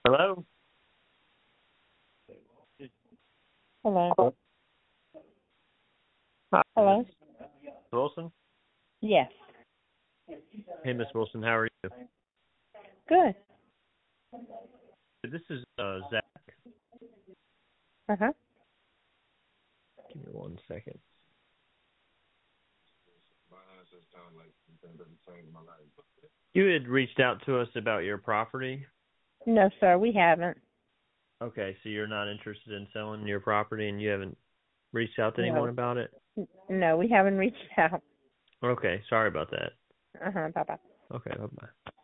Hello? Hello. Hi, Hello. Miss Wilson? Yes. Hey, Miss Wilson, how are you? Good. This is Zach. Uh-huh. Give me 1 second. You had reached out to us about your property. No, sir, we haven't. Okay, so you're not interested in selling your property and you haven't reached out to anyone No. about it? No, we haven't reached out. Okay, sorry about that. Uh-huh. Bye-bye. Okay, bye-bye.